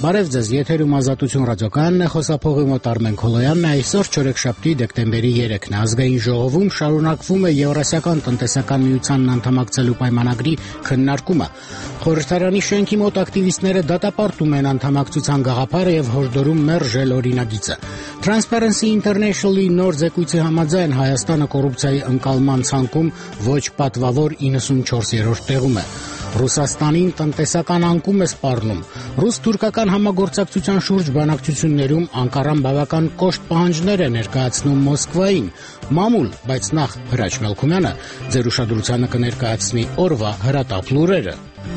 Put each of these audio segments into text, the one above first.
Բարև ձեզ, եթերում Ազատություն ռադիոկայանն է, խոսափողի մոտ Արմեն Քոլոյանն է, այսօր չորեքշաբթի դեկտեմբերի 3-ն է, ազգային ժողովում շարունակվում է Եվրասիական տնտեսական միությանն անդամակցելու պայմանագրի քննարկումը։ Խորհրդարանի շենքի մոտ ակտիվիստները դատապարտում են անդամակցության գաղափարը եւ հորդորում մերժել օրինագիծը։ Transparency International-ի նոր զեկույցի համաձայն Հայաստանը կոռուպցիայի ընկալման ցանկում ոչ պատվավոր 94-րդ տեղում է։ Ռուսաստանին տնտեսական անկում է սպառնում։ Ռուս-թուրքական համագործակցության շուրջ բանակցություններում Անկարան բավական կոշտ պահանջներ է ներկայացնում Մոսկվային։ Մամուլ, բայց նախ Հրաչ Մելքումյանը ձեր ուշադրությանը կներկայացնի օրվա հրատապ լուրերը։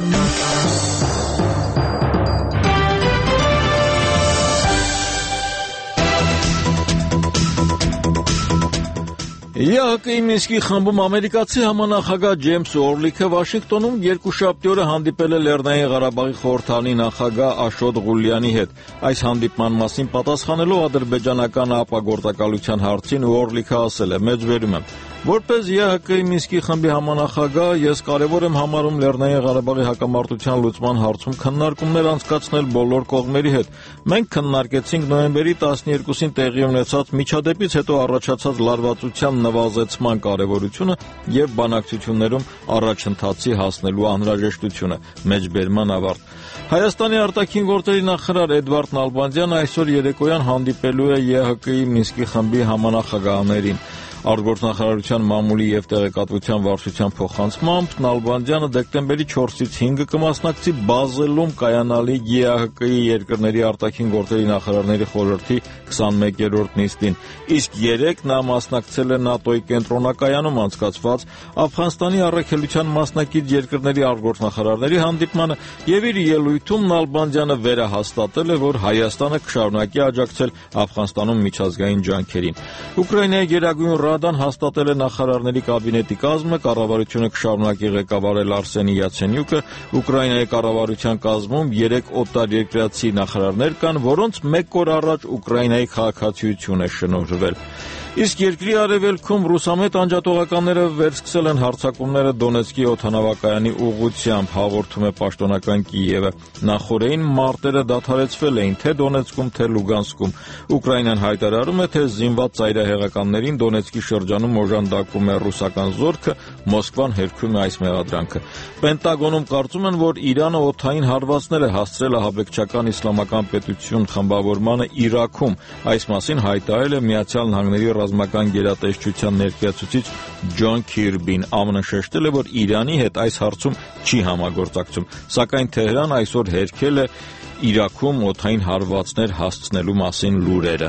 ԵԱՀԿ-ի Մինսկի խմբում ամերիկացի համանախագահ Ջեյմս Օրլիքը Վաշինգտոնում երկուշաբթի օրը հանդիպել է Լեռնային Ղարաբաղի խորհրդարանի նախագահ Աշոտ Ղուլյանի հետ։ Այս հանդիպման մասին պատասխանելով ադրբեջանական ապագործակալության հարցին Օրլիքը ասել է. «Մեջբերում եմ. Որպես ԵԱՀԿ-ի Մինսկի խմբի համանախագահ ես կարևոր եմ համարում Լեռնային Ղարաբաղի հակամարտության լուծման հարցում քննարկումներ անցկացնել բոլոր կողմերի հետ։ Մենք քննարկեցինք նոյեմբերի 12-ին տեղի ունեցած միջադեպից հետո առաջացած լարվածության նվազեցման կարևորությունը եւ բանակցություններում առաջընթացի հասնելու անհրաժեշտությունը»։ Մեջբերման ավարտ։ Հայաստանի արտաքին գործերի նախարար Էդվարդ Նալբանդյանը այսօր երեկոյան հանդիպելու է ԵԱՀԿ-ի Մինսկի խմբի համանախագահներին։ Արտգործնախարարության մամուլի եւ տեղեկատվության վարչության փոխանցմամբ Նալբանդյանը դեկտեմբերի 4-ից 5-ը կմասնակցի Բազելում կայանալի ԵԱՀԿ-ի երկրների արտաքին գործերի նախարարների խորհրդի 21-րդ նիստին, իսկ 3 նա մասնակցել է ՆԱՏՕ-ի կենտրոնակայանում անցկացված Աֆղանստանի առաքելության մասնակից երկրների արտգործնախարարների հանդիպմանը եւ իր ելույթում Նալբանդյանը վերահաստատել է, որ Հայաստանը կշարունակի աջակցել Աֆղանստանում միջազգային ջանքերին։ Ուկրաինայի Գերագույն Ռադան հաստատել է նախարարների կաբինետի կազմը, կառավարությունը կշարունակի ղեկավարել Արսենի Յացենյուկը, Ուկրաինայի կառավարության կազմում 3 օտարերկրացի նախարարներ կան, որոնց 1 օր առաջ Ուկրաինայի քաղաքացիություն է շնորհվել։ Իսկ երկրի արևելքում ռուսամետ անջատողականները վերսկսել են հարձակումները Դոնեցկի օդանավակայանի ուղղությամբ, հաղորդում է պաշտոնական Կիևը։ Նախորդին մարտերը դադարեցվել էին թե Դոնեցկում, թե Լուգանսկում։ Ուկրաինան հայտարարում է, թե զինված ծայրահեղականներին Դոնեցկի շրջանում օժանդակում է ռուսական զորքը, Մոսկվան հերքում է այս մեղադրանքը։ Պենտագոնում կարծում են, որ Իրանը օդային հարվածներ է հասցրել ահաբեկչական իսլամական պետություն խմբավորմանը Իրաքում։ Այս մասին հայտարարել է Միացյալ Նահանգների ռազմական գերատեսչության ներկայացուցիչ Ջոն Քիրբին։ ԱՄՆ-ը շեշտել է, որ Իրանի հետ այս հարցում չի համագործակցում, սակայն Թեհրան այսօր հերքել է Իրաքում օդային հարվածներ հասցնելու մասին լուրերը։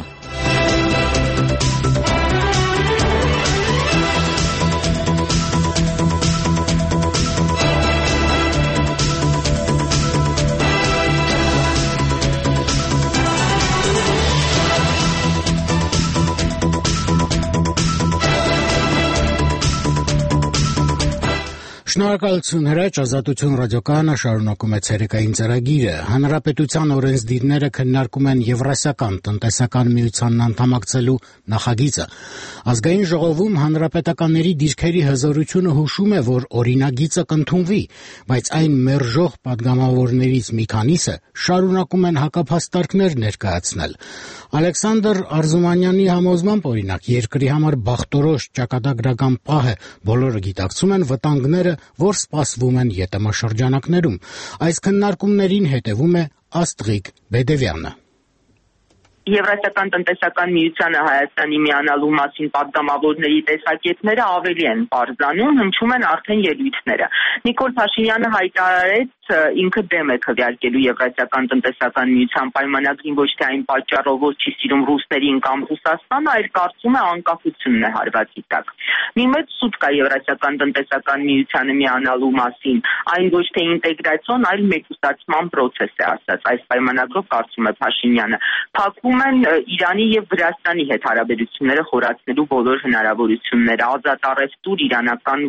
Շնորհակալություն Հրաչ, Ազատություն ռադիոկայանը շարունակում է ցերեկային ծրագիրը։ Հանրապետության օրենսդիրները քննարկում են Եվրասիական տնտեսական միությանն անդամակցելու նախագիծը։ Ազգային ժողովում հանրապետականների դիրքերի հզորությունը հուշում է, որ օրինագիծը կընդունվի, բայց այն մերժող պատգամավորներից մի քանիսը շարունակում են հակափաստարկներ ներկայացնել։ Ալեքսանդր Արզումանյանի համոզմամբ, օրինակ, երկրի համար բախտորոշ ճակատագրական պահ է, բոլորը գիտակցում են վտանգները, որ սպասվում են ԵՏՄ շրջանակներում։ Այս քննարկումներին հետևում է Աստղիկ Բեդևյանը։ Եվրասիական տնտեսական միությանը Հայաստանի միանալու մասին պատգամավորների տեսակետները ավելի են պարզանում, հնչում են արդեն ելույթները։ Նիկոլ Փաշինյանը հայտարարեց ինքը դեմ է քվեարկելու Եվրասիական տնտեսական միության պայմանագրին ոչ թե այն պատճառով, որ չի սիրում ռուսներին կամ Ռուսաստանը, այլ կարծում է անկախությունն է հարվածի տակ։ Մի մեծ սուտ կա Եվրասիական տնտեսական միությանը միանալու մասին, այն ոչ թե ինտեգրացիոն, այլ մեկուսացման process է ասած։ Այս պայմանագրով կարծում է Փաշինյանը փակվում են Իրանի եւ Վրաստանի հետ հարաբերությունները խորացնելու բոլոր հնարավորությունները, ազատ առևտուր, իրանական գազ։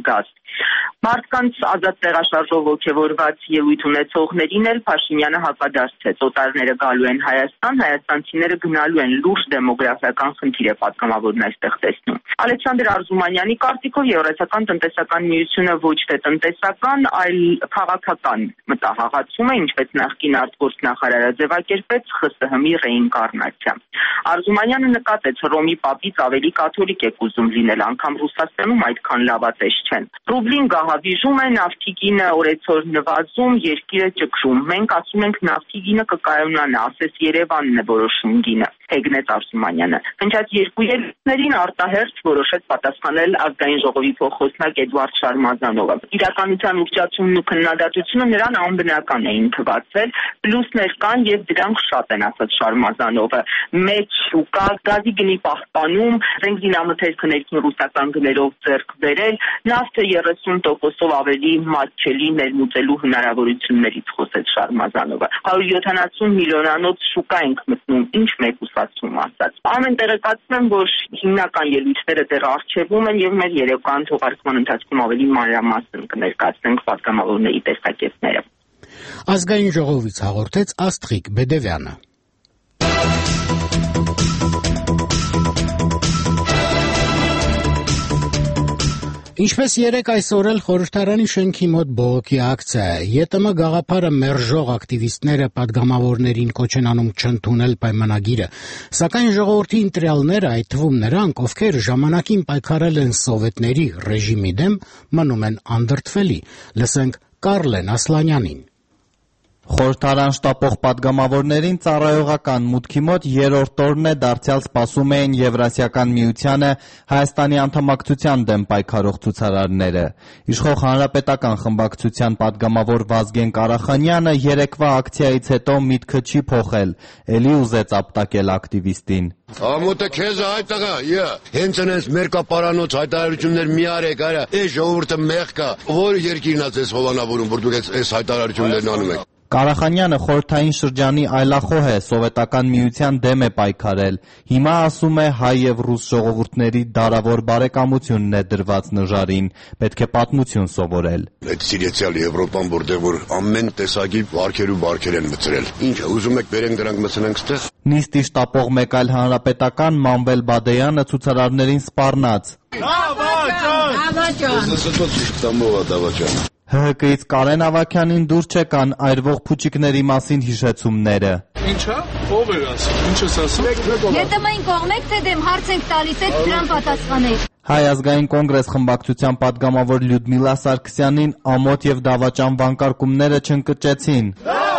Մարդկանց ազատ տեղաշարժով ոգևորված ելույթ ունեցողներին էլ Փաշինյանը հակադարձեց. օտարները գալու են Հայաստան, հայաստանցիները գնալու են, լուրջ դեմոգրաֆիական խնդիր է պատգամավորն այստեղ տեսնում։ Ալեքսանդր Արզումանյանի կարծիքով Եվրասիական տնտեսական միությունը ոչ թե տնտեսական, այլ քաղաքական մտահղացում է, ինչպես նախկին արտգործնախարարը ձևակերպեց, ԽՍՀՄ-ի ռեինկարնացիա։ Արզումանյանը նկատեց, Հռոմի պապից ավելի կաթոլիկ եք ուզում լինել, անգամ Ռուսաստանում այդքան լավատես չեն։ Ռուբլին գահավիժում է, նավթի գինը օրեցօր նվազում, երկիրը ճգրում։ Մենք ասում ենք նավթի գինը կկայունանա, ասես Երևանն է որոշում գինը, հեգնեց Արզումանյանը։ Հնչած երկու ելույթներին արտահերթ որոշեց պատասխանել Ազգային ժողովի փոխխոսնակ Էդուարդ Շարմազանովը։ Իրականության ուղղությունն ու քննադատությունը նրան անբնական էին թվացել, պլյուսներ կան եւ դրանք շատ են, ասաց Շարմազանովը։ Մեծ շուկա, գազի գնի պահպանում, զենքզինամթերքը ներքին ռուսական գներով ձեռք բերել, նավթը 30%-ով ավելի մատչելի ներմուծելու հնարավորություններից խոսեց Շարմազանովը։ 170 միլիոնանոց շուկա ենք մտնում, ինչ մեկուսացում ասաց։ Ամեն տեղեկացնեմ, որ հիմնական ելույթները դեռ առջևում են եւ մեր երեկոյան թողարկման ընթացքում ավելի մանրամասն կներկայացնենք պատգամավորների տեսակետները։ Ազգային ժողովից հաղորդեց Աստղիկ Բեդևյանը։ Ինչպես երեկ այսօր էլ խորհրդարանի շենքի մոտ բողոքի ակցիա է, ԵՏՄ գաղափարը մերժող ակտիվիստները պատգամավորներին կոչ են անում չընդունել պայմանագիրը, սակայն ժողովրդի ընտրյալները, այդ թվում նրանք, ովքեր ժամանակին պայքարել են սովետների ռեժիմի դեմ, մնում են անդրդվելի։ Լսենք Կարլեն Ասլանյանին։ Խորհրդարան շտապող պատգամավորներին ծառայողական մուտքի մոտ երրորդ օրն է դարձյալ սպասում էին Եվրասիական միությանը Հայաստանի անդամակցության դեմ պայքարող ցուցարարները։ Իշխող հանրապետական խմբակցության պատգամավոր Վազգեն Կարախանյանը երեկվա ակցիայից հետո միտքը չի փոխել, էլի ուզեց ապտակել ակտիվիստին։ Ամոթը քեզ այդտեղա, հենց այնպես մերկապարանոց հայտարարություններ մի արեք, արա, այս ժողովուրդը մեղք է, որ երկիրն է ձեզ հովանավորում, որ դուք այս հայտարարություններն անում եք։ Կարախանյանը խորհրդային շրջանի այլախոհ է, սովետական միության դեմ է պայքարել։ Հիմա ասում է հայ եւ ռուս ժողովուրդների դարավոր բարեկամությունն է դրված նժարին, պետք է պատմություն սովորել։ Այդ սիրեցյալ Եվրոպան, որտեղ որ ամեն տեսակի բարքեր ու բարքեր են մցրել։ Ինչ է, ուզում եք բերենք դրանք մցնենք ստեղ։ Նիստի շտապող մեկ այլ հանրապետական Մանվել Բադեյանը ցուցարարներին սպառնաց։ ՀՀԿ-ից Կարեն Ավագյանին դուր չեկան այրվող փուչիկների մասին հիշեցումները։ Ինչա՞, ով էր ասում, ինչ ես ասում։ ԵՏՄ-ին կողմեք թե դեմ, հարց ենք տալիս, այդ դրան պատասխանեք։ Հայ ազգային կոնգրես խմբակցության պատգամավոր Լյուդմիլա Սարգսյանին ամոթ եւ դավաճան վանկարկումները չընկճեցին։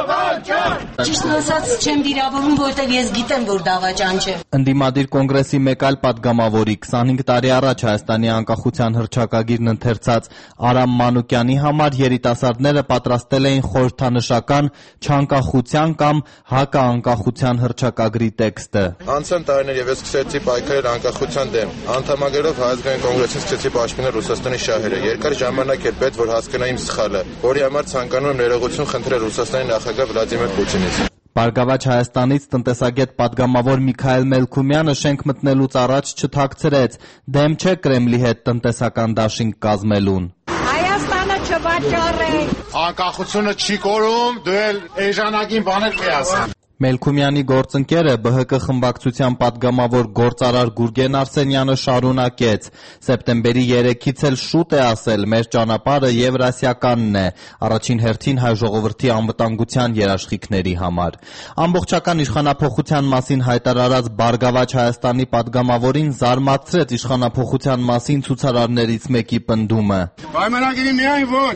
Ճիշտն ասած չեմ վիրավորում, որտեղ ես գիտեմ, որ դավաճան չէ։ Ընդդիմադիր կոնգրեսի մեկ այլ պատգամավորի 25 տարի առաջ Հայաստանի անկախության հռչակագիրն ընթերցած Արամ Մանուկյանի համար երիտասարդները պատրաստել էին խորհրդանշական չանկախության կամ հակաանկախության հռչակագրի տեքստը։ Անցան տարիներ եւ ես սկսեցի պայքարել անկախության դեմ։ Անդամագրելով Հայ ազգային կոնգրեսին սկսեցի պաշտպանել Ռուսաստանի շահերը։ Երկար ժամանակ էր պետք, որ հասկանայինք սխալը, որի համար ցանկանում եմ ներողություն խնդրել Ռուսաստանի նախագահ Վլադիմիր Պուտինից։ Բարգավաճ Հայաստանից տնտեսագետ պատգամավոր Միքայել Մելքումյանը շենք մտնելուց առաջ չթաքցրեց, դեմ չէ Կրեմլի հետ տնտեսական դաշինք կազմելուն։ Հայաստանը չվաճառ է։ Անկախությունը չի կորում, դու էլ էժանագին բաներ կհասան։ Մելքումյանի գործընկերը ԲՀԿ խմբակցության պատգամավոր գործարար Գուրգեն Արսենյանը շարունակեց. Սեպտեմբերի 3-ից էլ շուտ է ասել, մեր ճանապարհը եվրասիականն է, առաջին հերթին հայ ժողովրդի անվտանգության երաշխիքների համար։ Ամբողջական իշխանափոխության մասին հայտարարած Բարգավաճ Հայաստանի պատգամավորին զարմացրեց իշխանափոխության մասին ցուցարարներից մեկի պնդումը։ Պայմանագիրի միայն ոչ։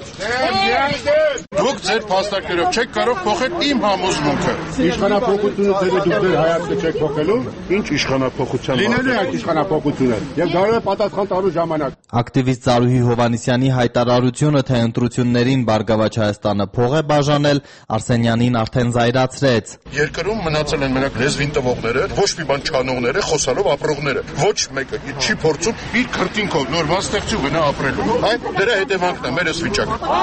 Դուք ձեր փաստարկներով չեք կարող փոխել իմ համոզմունքը։ Իշխանափոխությունը դուք ձեր հայացքը չեք փոխելու, ինչ իշխանափոխության լինելու է իշխանափոխությունը եւ դա է պատասխան տալու ժամանակ։ Ակտիվիստ Զարուհի Հովանեսյանի հայտարարությունը, թե ընտրություններին Բարգավաճ Հայաստանը փող է բաժանել, Արսենյանին արդեն զայրացրեց։ Երկրում մնացել են մենակ լեզվին տվողները, ոչ մի բան չանողները, խոսալով ապրողները։ Ոչ մեկը չի փորձում իր քրտինքով նոր բան ստեղծի ու գնա ապրելու։ Այդ դրա հետևանքն է մեր այս վիճակը։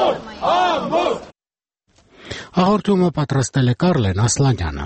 Հաղորդումը պատրաստել է Կարլեն Ասլանյանը։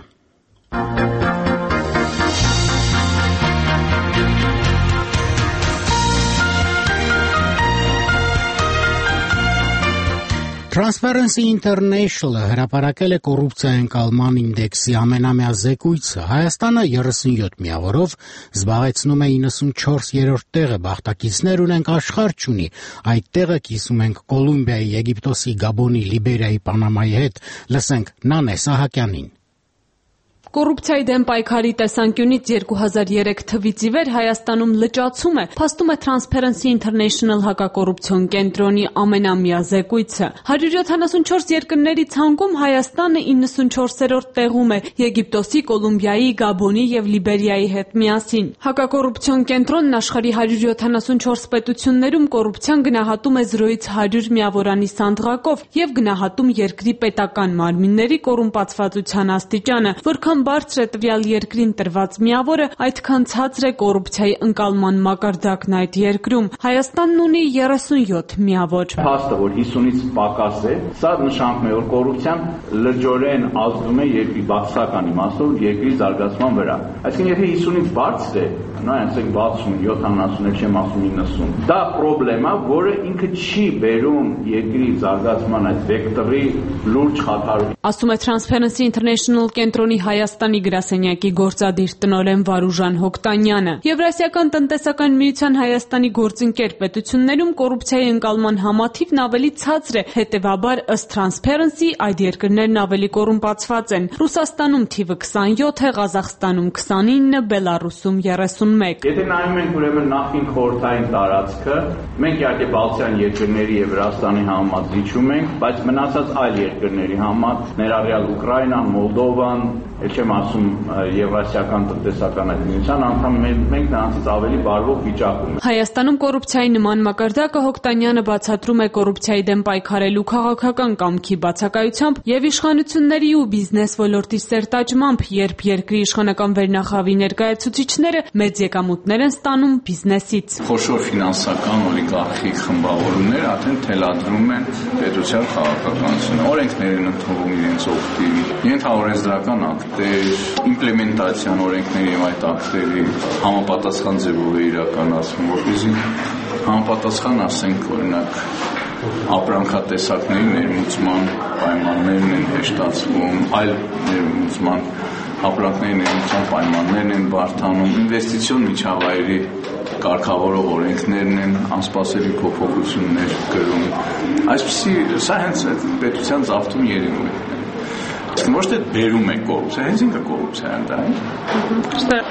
Transparency International-ը հրապարակել է կոռուպցիայի ընկալման ինդեքսի ամենամյա զեկույցը։ Հայաստանը 37 միավորով զբաղեցնում է 94-րդ տեղը, բախտակիցներ ունենք աշխարհ չունի։ Այդ տեղը կիսում ենք Կոլումբիայի, Եգիպտոսի, Գաբոնի, Լիբերիայի, Պանամայի հետ։ Լսենք Նանե Սահակյանին։ Կոռուպցիայի դեմ պայքարի տեսանկյունից 2003 թվից ի վեր Հայաստանում լճացում է, փաստում է Transparency International հակակոռուպցիոն կենտրոնի ամենամյա զեկույցը։ 174 երկրների ցանկում Հայաստանը 94-րդ տեղում է Եգիպտոսի, Կոլումբիայի, Գաբոնի եւ Լիբերիայի հետ միասին։ Հակակոռուպցիոն կենտրոնն աշխարհի 174 պետություններում կոռուպցիան գնահատում է 0-ից 100 միավորանի սանդղակով եւ գնահատում երկրի պետական մարմինների կոռումպացվածության աստիճանը, որքան բարձր է տվյալ երկրին տրված միավորը, այդքան ցածր է կոռուպցիայի ընկալման մակարդակն այդ երկրում։ Հայաստանն ունի 37 միավոր։ Փաստը, որ 50-ից պակաս է, սա նշանակում է, որ կոռուպցիան լրջորեն ազդում է երկրի բացասական իմաստով երկրի զարգացման վրա։ Այսինքն, եթե 50-ից բարձր է, ասենք 60, 70, չեմ ասում 90, դա խնդրեմ է, որը ինքը չի բերում երկրի զարգացման այդ վեկտորի լուրջ խաթարում։ Ասում է Transparency International կենտրոնի Հայաստանի գրասենյակի գործադիր տնօրեն Վարուժան Հոկտանյանը։ Եվրասիական տնտեսական միության Հայաստանի գործընկեր պետություններում կոռուպցիայի ընկալման համաթիվն ավելի ցածր է, հետևաբար ըստ Transparency այդ երկրներն ավելի կոռումպացված են։ Ռուսաստանում թիվը 27 է, Ղազախստանում 29, Բելարուսում 31։ Եթե նայում ենք ուրեմն նախին խորհրդային տարածքը, մենք իհարկե Բալթյան երկրների եւ Վրաստանի համեմատ զիջում ենք, բայց մնացած այլ երկրների համեմատ, ներառյալ Ուկրաինան, Մոլդովան, չեմ ասում Եվրասիական տնտեսական միության անդամ, մենք նրանցից ավելի բարվող վիճակում ենք։ Հայաստանում կոռուպցիայի նման մակարդակը Հոկտանյանը բացատրում է կոռուպցիայի դեմ պայքարելու քաղաքական կամքի բացակայությամբ եւ իշխանությունների ու բիզնես ոլորտի սերտաճմամբ, երբ երկրի իշխանական վերնախավի ներկայացուցիչները մեծ եկամուտներ են ստանում բիզնեսից։ Խոշոր ֆինանսական օլիգարխիկ խմբավորումներ արդեն թելադրում են պետության քաղաքականությունը, օրենքներ են ընդունվում իրենց օգտին, ենթաօրենսդրական ակտեր, իմպլեմենտացիան օրենքների եւ այդ ակտերի համապատասխան ձևով է իրականացվում, որպեսզի համապատասխան ասենք օրինակ ապրանքատեսակների ներմուծման պայմաններն են հեշտացվում, այլ ներմուծման ապրանքների ներմուծման պայմաններն են բարդանում, ինվեստիցիոն միջավայրի կարգավորող օրենքներն են անսպասելի փոփոխություններ կրում։ Այսպեսի սա հենց պետության ծավթում երևում է։ Ոչ թե բերում է կոռուպցիա, հենց ինքը կոռուպցիա է դա։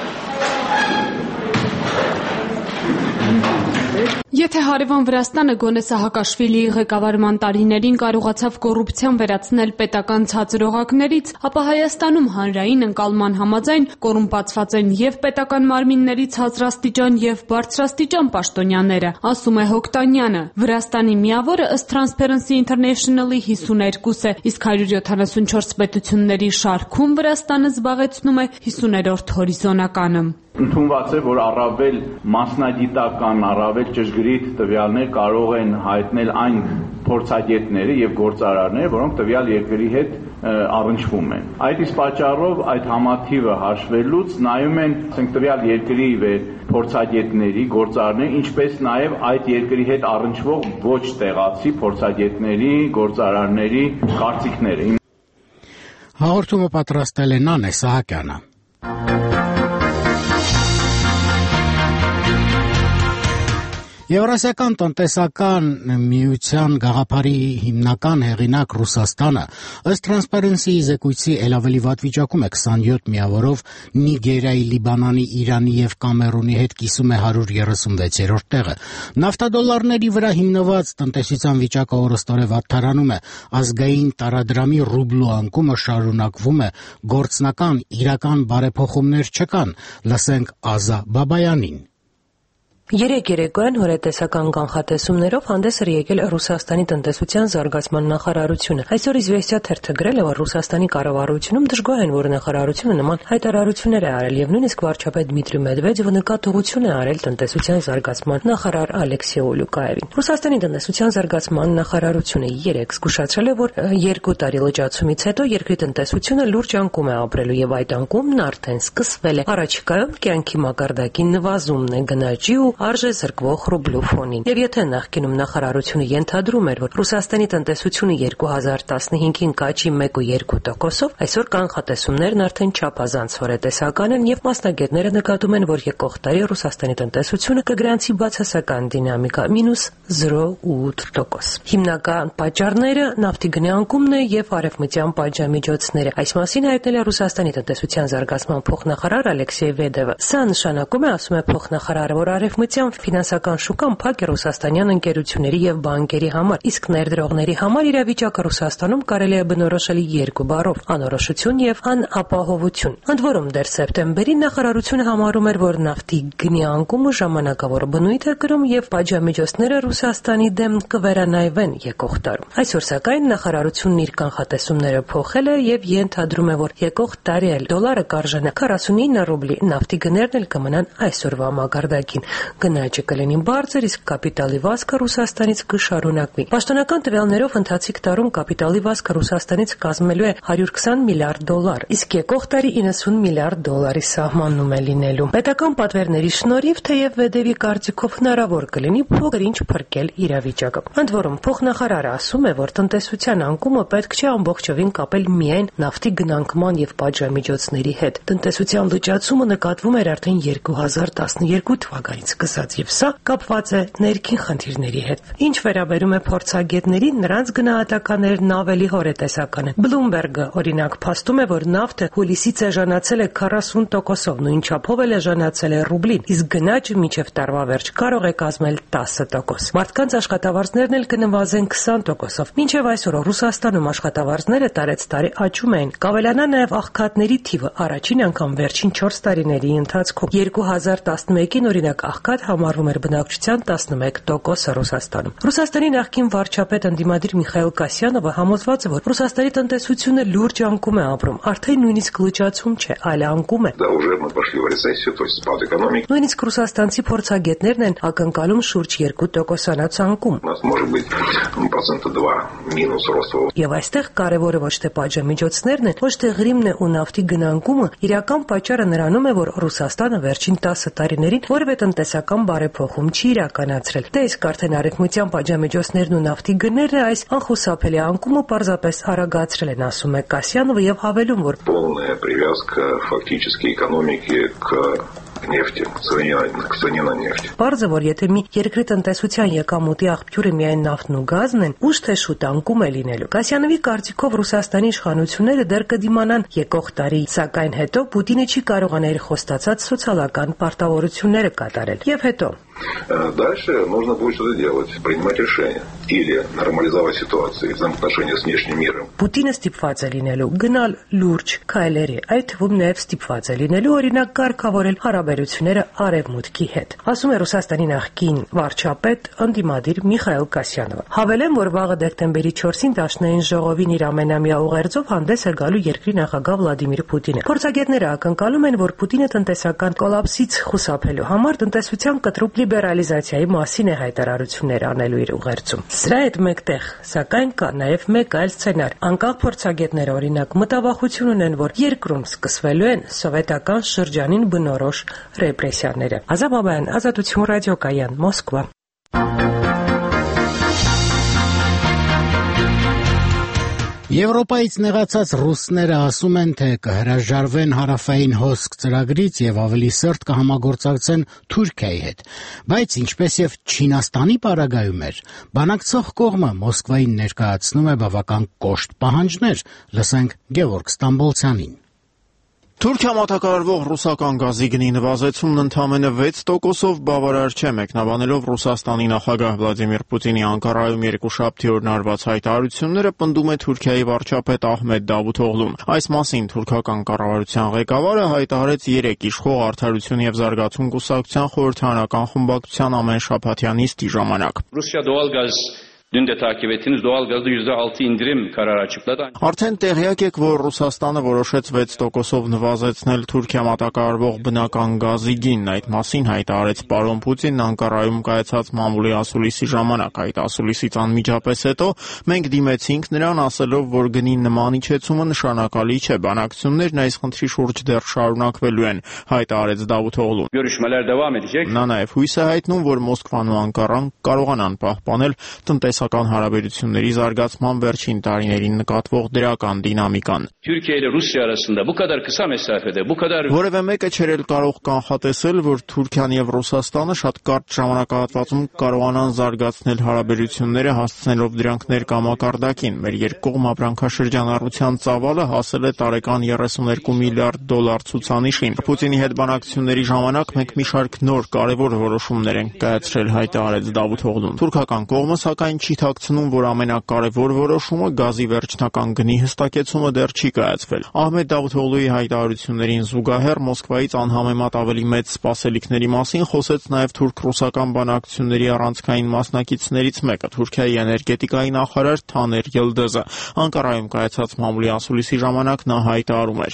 Եթե հարևան Վրաստանը գոնե Սահակաշվիլիի ղեկավարման տարիներին կարողացավ կոռուպցիան վերացնել պետական ցածր օղակներից, ապա Հայաստանում հանրային ընկալման համաձայն կոռումպացված են եւ պետական մարմինների ցածրաստիճան եւ բարձրաստիճան պաշտոնյաները, ասում է Հոկտանյանը։ Վրաստանի միավորը ըստ Transparency International-ի 52 է, իսկ 174 պետությունների շարքում Վրաստանը զբաղեցնում է 50-րդ հորիզոնականը։ Ընդունված է, որ առավել մասնագիտական, առավել ճշգրիտ տվյալներ կարող են հայտնել այն փորձագետները եւ գործարարները, որոնք տվյալ երկրի հետ առնչվում են։ Այդ իսկ պատճառով այդ համաթիվը հաշվելուց նայում են, ասենք տվյալ երկրի փորձագետների, գործարարների, ինչպես նաեւ այդ երկրի հետ առնչվող ոչ տեղացի փորձագետների, գործարարների կարծիքները։ Հաղորդումը պատրաստել է Նանե Սահակյանը։ Եվրասիական տնտեսական միության գաղափարի հիմնական հեղինակ Ռուսաստանը ըստ Transparency-ի զեկույցի էլ ավելի վատ վիճակում է 27 միավորով Նիգերիայի, Լիբանանի, Իրանի եւ Կամերունի հետ կիսում է 136-րդ տեղը։ Նավթադոլարների վրա հիմնված տնտեսության վիճակը օրըստօրե վատթարանում է։ Ազգային տարադրամի ռուբլու անկումը շարունակվում է, գործնական իրական բարեփոխումներ չկան։ Լսենք Ազա Բաբայանին։ Երեք երեկոյան հորետեսական կանխատեսումներով հանդես էր եկել Ռուսաստանի տնտեսության զարգացման նախարարությունը։ Այսօր Իզվեստիա թերթը գրել է, որ Ռուսաստանի կառավարությունում դժգոհ են, որ նախարարությունը նման հայտարարություններ է արել եւ նույնիսկ վարչապետ Դմիտրի Մեդվեդևը նկատողություն է արել տնտեսության զարգացման նախարար Ալեքսեյ Օլյուկաևին։ Ռուսաստանի տնտեսության զարգացման նախարարությունը երեկ զգուշացրել է, որ 2 տարի լճացումից հետո երկրի տնտեսությունը լուրջ անկում է ապրելու եւ այդ անկումն արդեն սկսվել է։ Առաջիկայում կյանքի մակարդակի նվազումն է, գնաճի ու արժե զրկվող ռուբլու ֆոնին։ Եվ եթե նախկինում նախարարությունը ենթադրում էր, որ Ռուսաստանի տնտեսությունը 2015-ին կաճի 1.2%-ով, այսօր կանխատեսումներն արդեն չափազանց հորետեսական են եւ մասնագետները նկատում են, որ եկող տարի Ռուսաստանի տնտեսությունը կգրանցի բացասական դինամիկա -0.8%։ Հիմնական պատճառները նավթի գնի անկումն է եւ արևմտյան պատժամիջոցները։ Այս մասին հայտնել է Ռուսաստանի տնտեսության զարգացման փոխնախարար Ալեքսեյ Վեդևը։ Սա նշանակում է, ասում է փոխնախարարը, որ արևմտյան ֆինանսական շուկան փակ է ռուսաստանյան ընկերությունների եւ բանկերի համար, իսկ ներդրողների համար իրավիճակը Ռուսաստանում կարելի է բնորոշել երկու բառով՝ անորոշություն եւ անապահովություն։ Ընդ որում դեռ սեպտեմբերին նախարարությունը համարում էր, որ նավթի գնի անկումը ժամանակավոր բնույթ է կրում եւ պատժամիջոցները Ռուսաստանի դեմ կվերանայվեն եկող տարում։ Այսօր սակայն նախարարությունն իր կանխատեսումները փոխել է եւ ենթադրում է, որ եկող տարի էլ դոլարը կարժենա 49 ռուբլի, նավթի գներն էլ կմնան այսօրվա մակարդակին։ Գնաճը կլինի բարձր, իսկ կապիտալի վազքը Ռուսաստանից կշարունակվի։ Պաշտոնական տվյալներով ընթացիկ տարում կապիտալի վազքը Ռուսաստանից կազմելու է $120 միլիարդ, իսկ եկող տարի $90 միլիարդ սահմանում է լինելու։ Պետական պատվերների շնորհիվ թեև Վեդևի կարծիքով հնարավոր կլինի փոքր-ինչ փրկել իրավիճակը։ Ընդ որում փոխնախարարը ասում է, որ տնտեսության անկումը պետք չէ ամբողջովին կապել միայն նավթի գնանկման եւ պատժամիջոցների հետ։ Տնտեսության լճացումը նկատվում էր արդեն 2012 թվականից սկսած եւ սա կապված է ներքին խնդիրների հետ։ Ինչ վերաբերում է փորձագետներին, նրանց գնահատականներն ավելի հորետեսական են։ Bloomberg-ը օրինակ փաստում է, որ նավթը հուլիսից էժանացել է 40%-ով, նույն չափով էլ էժանացել է ռուբլին, իսկ գնաճը մինչև տարվա վերջ կարող է կազմել 10%։ Մարդկանց աշխատավարձներն էլ կնվազեն 20%-ով։ Մինչև այսօր Ռուսաստանում աշխատավարձները տարեցտարի աճում են։ Կավելանա նաև աղքատների թիվը առաջին անգամ վերջին 4 տարիների ընթացքում։ 2011-ին օրինակ աղքատ համարվում էր բնակչության 11%-ը Ռուսաստանում։ Ռուսաստանի նախկին վարչապետ ընդդիմադիր Միխայիլ Կասյանովը համոզված է, որ Ռուսաստանի տնտեսությունը լուրջ անկում է ապրում, արդեն նույնիսկ լճացում չէ, այլ անկում է։ Նույնիսկ ռուսաստանցի փորձագետներն են ակնկալում շուրջ 2%-անոց անկում։ Եվ այստեղ կարևորը ոչ թե պատժամիջոցներն են, ոչ թե ղրիմն է ու նավթի գնանկումը, իրական պատճառը նրանում է, որ Ռուսաստանը վերջին 10 տարիներին որևէ տնտեսական բարեփոխում չի իրականացրել։ Դե իսկ արդեն արևմտյան պատժամիջոցներն ու նավթի գները այս անխուսափելի անկումը պարզապես արագացրել են, ասում է Կասյանովը եւ հավելում, որ полная привязка фактически экономики к нефти, к цене на нефть. Պարզ է, որ եթե մի երկրի տնտեսության եկամուտի աղբյուրը միայն նավթն ու գազն են, ուշ թե շուտ անկում է լինելու։ Կասյանովի կարծիքով Ռուսաստանի իշխանությունները դեռ կդիմանան եկող տարի, սակայն հետո Պուտինը չի կարողանա իր խոստացած սոցիալական պարտավորությունները կատարել։ Եվ հետո Дальше нужно будет что-то делать, принимать решения. Или нормализовать ситуацию, взаимоотношения с внешним миром. Պուտինը ստիպված է լինելու գնալ լուրջ քայլերի, այդ թվում նաև ստիպված է լինելու օրինակ կարգավորել հարաբերությունները արևմուտքի հետ, ասում է Ռուսաստանի նախկին վարչապետ ընդդիմադիր Միխայիլ Կասյանովը։ Հավելեմ, որ վաղը դեկտեմբերի 4-ին Դաշնային ժողովին իր ամենամյա ուղերձով հանդես է գալու երկրի նախագահ Վլադիմիր Պուտինը։ Փորձագետները ակնկալում են, որ Պուտինը տնտեսական կոլապսից խուսափելու համար տնտեսության կտրուկ լիբերալիզացիայի մասին է հայտարարություններ անելու իր ուղերձում։ Սրա հետ մեկտեղ, սակայն կա նաև մեկ այլ սցենար։ Անկախ փորձագետները օրինակ մտավախություն ունեն, որ երկրում սկսվելու են սովետական շրջանին բնորոշ ռեպրեսիաները։ Ազատ Բաբայան, Ազատություն ռադիոկայան, Մոսկվա։ Եվրոպայից նեղացած ռուսները ասում են, թե կհրաժարվեն հարավային հոսք ծրագրից եւ ավելի սերտ կհամագործակցեն Թուրքիայի հետ, բայց ինչպես եւ Չինաստանի պարագայում էր, բանակցող կողմը Մոսկվային ներկայացնում է բավական կոշտ պահանջներ, լսենք Գևորգ Ստամբոլցյանին։ Թուրքիա մատակարարվող ռուսական գազի գնի նվազեցումն ընդամենը 6%-ով բավարար չէ, մեկնաբանելով Ռուսաստանի նախագահ Վլադիմիր Պուտինի Անկարայում երկուշաբթի օրն արված հայտարարությունները, պնդում է Թուրքիայի վարչապետ Ահմեդ Դավութօղլուն։ Այս մասին թուրքական կառավարության ղեկավարը հայտարարեց 3 իշխող Արդարություն եւ զարգացում կուսակցության խորհրդարանական խմբակցության ամենշաբաթյա նիստի ժամանակ։ Dün de takip ettiğiniz doğalgazda %6 indirim kararı açıkladı. Արդեն տեղյակ եք, որ Ռուսաստանը որոշեց 6%-ով նվազեցնել Թուրքիա մատակարարվող բնական գազի գինն։ Այդ մասին հայտարարեց պարոն Պուտինն Անկարայում կայացած մամուլի ասուլիսի ժամանակ։ Այդ ասուլիսից անմիջապես հետո մենք դիմեցինք նրան, ասելով, որ գնի նման իջեցումը նշանակալի չէ։ Բանակցություններն այս խնդրի շուրջ դեռ շարունակվելու են, հայտարարեց Դավութօղլուն։ Görüşmeler devam edecek. Նա նաև հույս է հայտնում, որ Մոսկվան ու Անկարան կարողանան պահպանել տնտեսական հարաբերությունների զարգացման վերջին տարիներին նկատվող դրական դինամիկան։ Türkiye ile Rusya arasında bu kadar kısa mesafede, bu kadar Որևէ մեկը չէր կարող կանխատեսել, որ Թուրքիան եւ Ռուսաստանը շատ կարճ ժամանակահատվածում կարողանան զարգացնել հարաբերությունները, հասցնելով դրանք ներկամակարդակին։ Մեր երկկողմ ապրանքաշրջանառության ծավալը հասել է տարեկան $32 միլիարդ ցուցանիշին։ Պուտինի հետ բանակցությունների ժամանակ մենք մի շարք նոր կարևոր որոշումներ ենք կայացրել, հայտարարեց Դավութօղլուն։ Թուրքական կողմը սակայն չի թաքցնում, որ ամենակարևոր որոշումը գազի վերջնական գնի հստակեցումը դեռ չի կայացվել։ Ահմեդ Դավութօղլուի հայտարարություններին զուգահեռ Մոսկվայից անհամեմատ ավելի մեծ սպասելիքների մասին խոսեց նաև թուրք-ռուսական բանակցությունների առանցքային մասնակիցներից մեկը՝ Թուրքիայի էներգետիկայի նախարար Թաներ Յիլդիզը։ Անկարայում կայացած մամուլի ասուլիսի ժամանակ նա հայտարարում էր.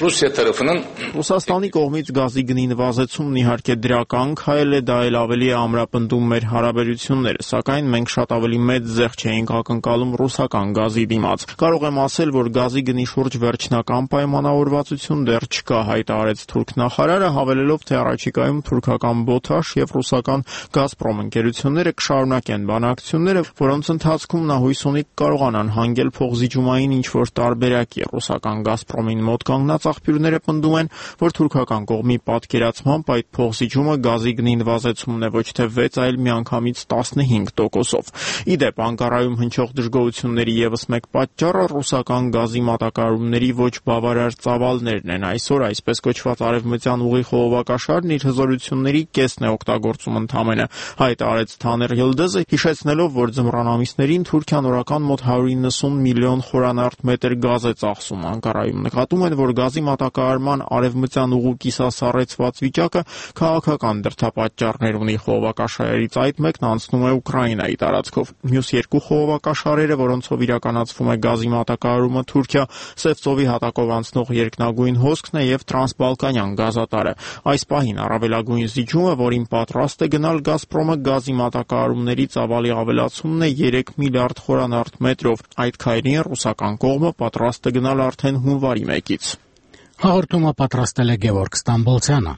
Ռուսաստանի կողմից գազի գնի նվազեցումն իհարկե դրական քայլ է, դա էլ ավելի է ամրապնդում մեր հարաբերությունները, սակայն մենք շատ ավելի մեծ զեղ չէինք ակնկալում ռուսական գազի դիմաց։ Կարող եմ ասել, որ գազի գնի շուրջ վերջնական պայմանավորվածություն դեռ չկա, հայտարարեց թուրք նախարարը, հավելելով, թե առաջիկայում թուրքական Բոթաշ եւ ռուսական Գազպրոմ ընկերությունները կշարունակեն բանակցությունները, որոնց ընթացքում նա հույս ունի կարողանան հանգել փոխզիջումային ինչ-որ տարբերակի։ Ռուսական Գազպրոմին մոտ կանգնած աղբյուրները պնդում են, որ թուրքական կողմի պատկերացմամբ այդ փոխզիջումը գազի գնի նվազեցումն է ոչ թե 6, այլ միանգամից 15%-ով։ Իդեպ Անկարայում հնչող դժգոհությունների եւս մեկ պատճառը ռուսական գազի մատակարարումների ոչ բավարար ծավալներն են։ Այսօր այսպես կոչված արևմտյան ուղի խողովակաշարն իր հզորությունների կեսն է օգտագործում ընդամենը, հայտարարեց Թաներ Յիլդիզը, հիշեցնելով, որ ձմռան ամիսներին Թուրքիան օրական մոտ 190 միլիոն խորանարդ մետր գազ է ծախսում։ Անկարայում նկատում են, որ գազի մատակարարման արևմտյան ուղու կիսասառեցված վիճակը քաղաքական դրդապատճառներ ունի։ Խողովակաշարերից այդ մեկն անցնում է Ուկրաինայի տարածքով։ Մյուս երկու խողովակաշարերը, որոնցով իրականացվում է գազի մատակարարումը Թուրքիա, Սև ծովի հատակով անցնող երկնագույն հոսքն է եւ Տրանսբալկանյան գազատարը։ Այս պահին առավելագույն զիջումը, որին պատրաստ է գնալ Գազպրոմը, գազի մատակարարումների ծավալի ավելացումն է 3 միլիարդ խորանարդ մետրով։ Այդ քայլին ռուսական կողմը պատրաստ է գնալ արդեն հունվարի 1-ից։ Հաղորդումը պատրաստել է Գևորգ Ստամբոլցյանը։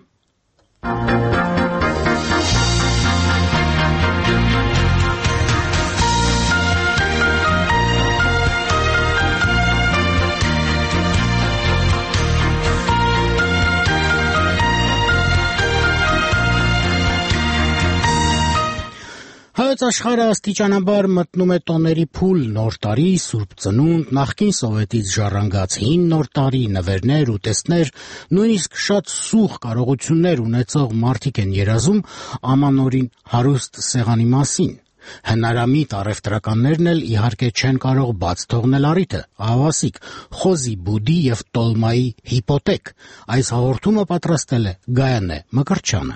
Հայոց աշխարհը աստիճանաբար մտնում է տոների փուլ, նոր տարի, Սուրբ Ծնունդ, նախկին Սովետից ժառանգած հին նոր տարի, նվերներ, ուտեստներ, նույնիսկ շատ սուղ կարողություններ ունեցող մարդիկ են երազում ամանորին հարուստ սեղանի մասին։ Հնարամիտ առևտրականներն էլ իհարկե չեն կարող բաց թողնել առիթը, ահավասիկ, խոզի բուդի եւ տոլմայի հիպոթեք։ Այս հաղորդումը պատրաստել է Գայանե Մկրտչյանը։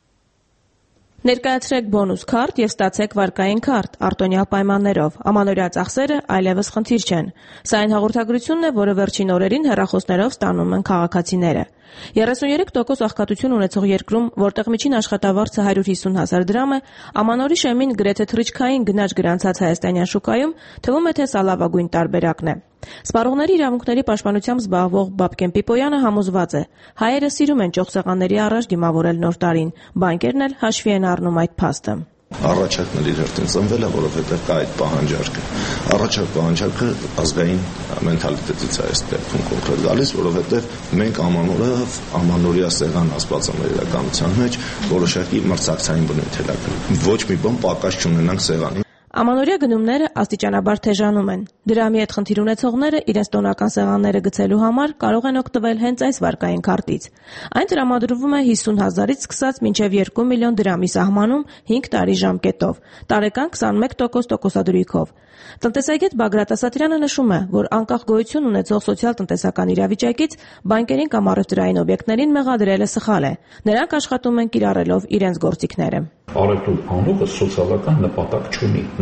Ներկայացրեք բոնուս քարտ եւ ստացեք վարկային քարտ արտոնյալ պայմաններով։ Ամանորյա ծախսերը այլևս խնդիր չեն։ Սա այն հաղորդագրությունն է, որը վերջին օրերին հեռախոսներով ստանում են քաղաքացիները։ 33% աղքատություն ունեցող երկրում, որտեղ միջին աշխատավարձը 150,000 դրամ է, ամանորի շեմին գրեթե թռիչքային գնաճ գրանցած հայաստանյան շուկայում թվում է, թե սա լավագույն տարբերակն է։ Սպառողների իրավունքների պաշտպանությամբ զբաղվող Բաբկեն Պիպոյանը համոզված է. հայերը սիրում են ճոխսեղանների առաջ դիմավորել նոր տարին, բանկերն էլ հաշվի են առնում այդ փաստը։ Առաջարկն էլ իրեն ծնվել է, որովհետև կա այդ պահանջարկը։ Առաջարկ պահանջարկը ազգային մենթալիտետից է այս դեպքում կոնկրետ գալիս, որովհետև մենք ամանորյա սեղան ասված մեր իրականության մեջ որոշակի մրցակցային բնույթ է լակում։ Ոչ մի բան պակաս չունենանք սեղանի։ Ամանորյա գնումները աստիճանաբար թեժանում են։ Դրամի հետ խնդիր ունեցողները իրենց տոնական սեղանները գցելու համար կարող են օգտվել հենց այս վարկային քարտից։ Այն տրամադրվում է 50,000-ից սկսած մինչև 2 միլիոն դրամի սահմանում 5 տարի ժամկետով, տարեկան 21% տոկոսադրույքով։ Տնտեսագետ Բագրատ Ասատրյանը նշում է, որ անկախ գոյություն ունեցող սոցիալ-տնտեսական իրավիճակից բանկերին կամ առևտրային օբյեկտներին մեղադրելը սխալ է։ Նրանք աշխատում են կիրառելով իրենց գործիքները։ Առևտուր անողը սոցիալական նպատակ չունի։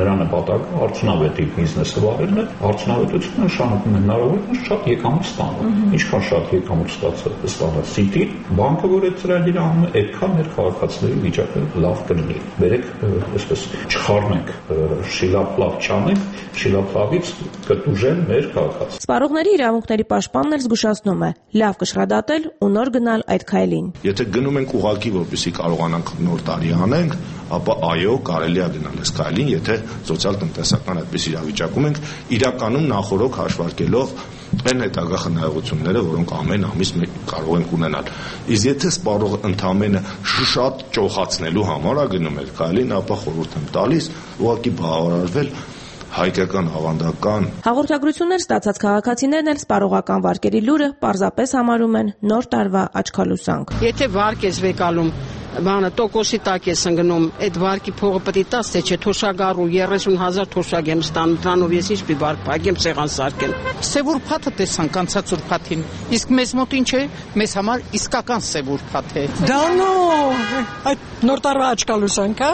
Նրա նպատակը արդյունավետ բիզնեսը վարելն է, արդյունավետությունը նշանակում է հնարավորինս շատ եկամուտ ստանալ։ Ինչքան շատ եկամուտ ստանալ City, բանկը, որ այդ ծրագիրը անում է, այդքան մեր քաղաքացիների վիճակը լավ կլինի։ Բերեք, այսպես չխառնենք, շիլապլավ չանենք, շիլապլավից կտուժեն մեր քաղաքացիները։ Սպառողների իրավունքների պաշտպանն էլ զգուշացնում է՝ լավ կշռադատել ու նոր գնալ այդ քայլին։ Եթե գնում ենք ուղղակի, որպեսզի կարողանանք նոր տարի անենք, ապա այո, կարելի է գնալ այս քայլին, եթե սոցիալ-տնտեսական այդպես իրավիճակում ենք, իրականում նախորոք հաշվարկելով այն հետագա խնայողությունները, որոնք ամեն ամիս մենք կարող ենք ունենալ։ Իսկ եթե սպառողը ընդամենը շատ ճոխացնելու համար է գնում այդ քայլին, ապա խորհուրդ եմ տալիս ուղղակի բավարարվել հայկական ավանդական։ Հաղորդագրություններ ստացած քաղաքացիներն էլ սպառողական վարկերի լուրը պարզապես համարում են նոր տարվա աչքալուսանք։ Եթե վարկ ես վեկալում, բանը տոկոսի տակ ես ընկնում, այդ վարկի փողը պետք է տաս, թե չէ թոշակառու 30,000 թոշակ եմ ստանում, դրանով ես ինչ մի վարկ փակեմ սեղան սարքեմ։ Սևուրփաթը տեսանք անցած ուրբաթին, իսկ մեզ մոտ ինչ է, մեզ համար իսկական սևուրփաթ է։ Դա այդ նոր տարվա աչքալուսանք,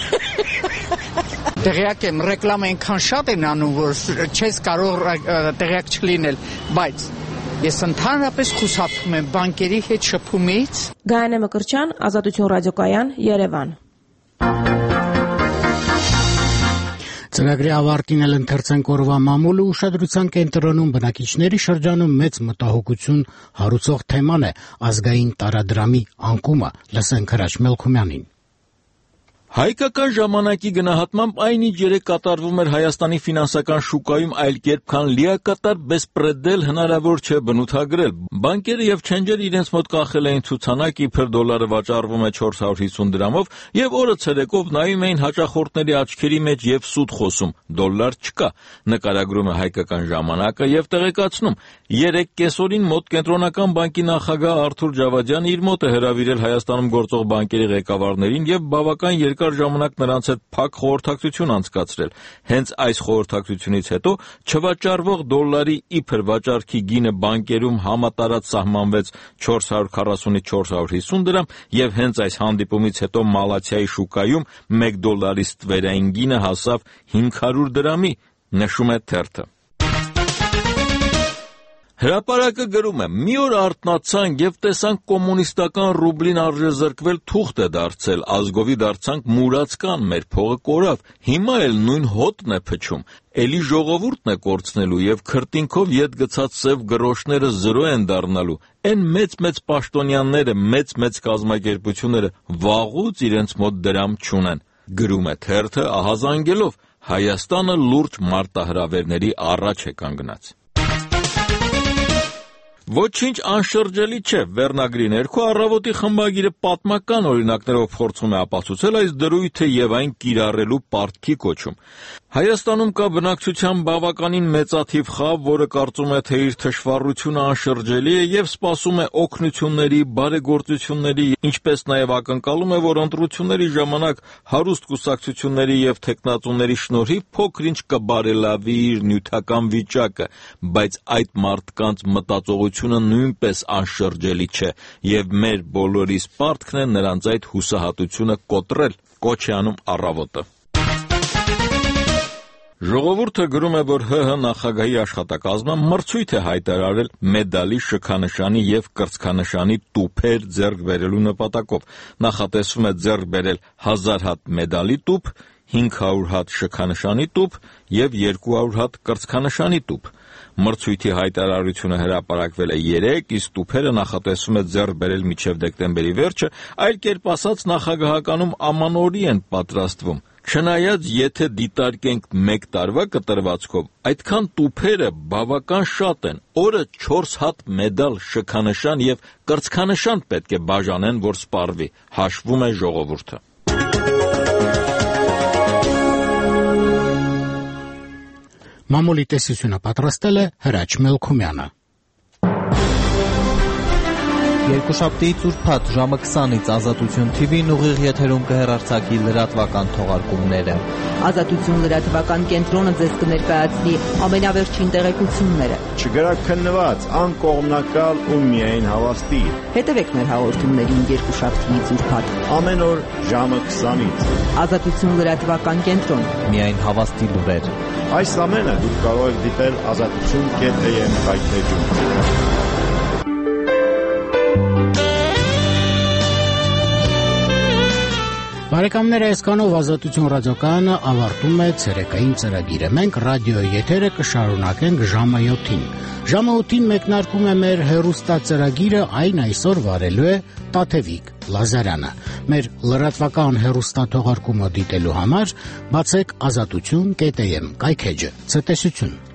Տեղյակ եմ, ռեկլամը այնքան շատ են անում, որ չես կարող տեղյակ չլինել, բայց ես ընդհանրապես խուսափում եմ բանկերի հետ շփումից։ Գայանե Մկրտչյան, Ազատություն ռադիոկայան, Երևան։ Ծրագրի ավարտին էլ ընթերցենք օրվա մամուլը ուշադրության կենտրոնում բնակիչների շրջանում մեծ մտահոգություն հարուցող թեման է ազգային տարադրամի անկումը։ Լսենք Հրաչ Մելքումյանին։ Հայկական ժամանակի գնահատմամբ այն ինչ երեք կատարվում էր Հայաստանի ֆինանսական շուկայում այլ կերպ, քան լիակատար բեսպրեդել հնարավոր չէ բնութագրել։ Բանկերը եւ չենջերը իրենց մոտ կախել էին ցուցանակ, իբր դոլարը վաճառվում է 450 դրամով, եւ օրը ցերեկով նայում էին հաճախորդների աչքերի մեջ եւ սուտ խոսում։ Դոլար չկա, նկարագրում է Հայկական ժամանակը եւ տեղեկացնում. երեք կեսօրին մոտ կենտրոնական բանկի նախագահ Արթուր Ջավադյանը իր մոտ է հրավիրել Հայաստանում գործող բանկերի ղեկավարներին եւ բավական երկար ժամանակ նրանց հետ փակ խորհրդակցություն անցկացրել։ Հենց այս խորհրդակցությունից հետո չվաճառվող դոլարի իբր վաճառքի գինը բանկերում համատարած սահմանվեց 440-ից 450 դրամ եւ հենց այս հանդիպումից հետո Մալաթիայի շուկայում 1 դոլարի ստվերային գինը հասավ 500 դրամի, նշում է թերթը։ Հրապարակը գրում է. մի օր արթնացանք եւ տեսանք կոմունիստական ռուբլին արժեզրկվել թուղթ է դարձել, ազգովի դարձանք մուրացկան, մեր փողը կորավ, հիմա էլ նույն հոտն է փչում, էլի ժողովուրդն է կորցնելու եւ քրտինքով ետ գցած սև գրոշները զրո են դառնալու, այն մեծ պաշտոնյաները, մեծ կազմակերպությունները վաղուց իրենց մոտ դրամ չունեն, գրում է թերթը ահազանգելով Հայաստանը լուրջ մարտահրավերների առաջ է կանգնած։ Ոչինչ անշրջելի չէ, վերնագրի ներքո Առավոտի խմբագիրը պատմական օրինակներով փորձում է ապացուցել այս դրույթը եւ այն կիրառելու պարտքի կոչում։ Հայաստանում կա բնակչության բավականին մեծաթիվ խավ, որը կարծում է, թե իր թշվառությունը անշրջելի է եւ սպասում է օգնությունների, բարեգործությունների, ինչպես նաեւ ակնկալում է, որ ընտրությունների ժամանակ հարուստ կուսակցությունների եւ թեկնածուների շնորհիվ փոքր-ինչ կբարելավի իր նյութական վիճակը, բայց այդ մարդկանց մտածողությունը նույնպես անշրջելի չէ եւ մեր բոլորի սպարտքն է նրանց այդ հուսահատությունը կոտրել, կոչ է անում Առավոտը։ Ժողովուրդը գրում է, որ ՀՀ նախագահի աշխատակազմը մրցույթ է հայտարարել մեդալի, շքանշանի եւ կրծքանշանի տուփեր ձեռք բերելու նպատակով։ Նախատեսվում է ձեռք բերել 1000 հատ մեդալի տուփ, 500 հատ շքանշանի տուփ եւ 200 հատ կրծքանշանի տուփ։ Մրցույթի հայտարարությունը հրապարակվել է 3, իսկ տուփերը նախատեսվում է ձեռք բերել մինչև դեկտեմբերի վերջը, այլ կերպ ասած նախագահականում ամանորի են պատրաստվում։ Չնայած եթե դիտարկենք 1 տարվա կտրվածքով, այդքան տուփերը բավական շատ են, օրը 4 հատ մեդալ, շքանշան եւ կրծքանշան պետք է բաժանեն, որ սպառվի, հաշվում է ժողովուրդը։ Մամուլի տեսությունը պատրաստել է Հրաչ Մելքումյանը։ Երկուշաբթիից ուրբաթ ժամը 20-ից Ազատություն TV-ն ուղիղ եթերում կհեռարձակի լրատվական թողարկումները։ Ազատություն լրատվական կենտրոնը ձեզ կներկայացնի ամենավերջին տեղեկությունները։ Չգրաքննված, անկողմնակալ ու միայն հավաստի։ Հետևեք մեր հաղորդումներին երկուշաբթիից ուրբաթ ամեն օր ժամը 20-ից։ Ազատություն լրատվական կենտրոն։ Միայն հավաստի լուրեր։ Այս ամենը դուք կարող եք դիտել azatutun.am հայտնեջում։ Բարեկամներ, այսքանով Ազատություն ռադիոկայանը ավարտում է ցերեկային ծրագիրը։ Մենք ռադիոյի եթերը կշարունակենք ժամը 7-ին։ Ժամը 8-ին մեկնարկում է մեր հեռուստածրագիրը, այն այսօր վարելու է Տաթևիկ Լազարյանը։ Մեր լրատվական հեռուստաթողարկումը դիտելու համար բացեք azatutun.am կայքէջը։ Ցտեսություն։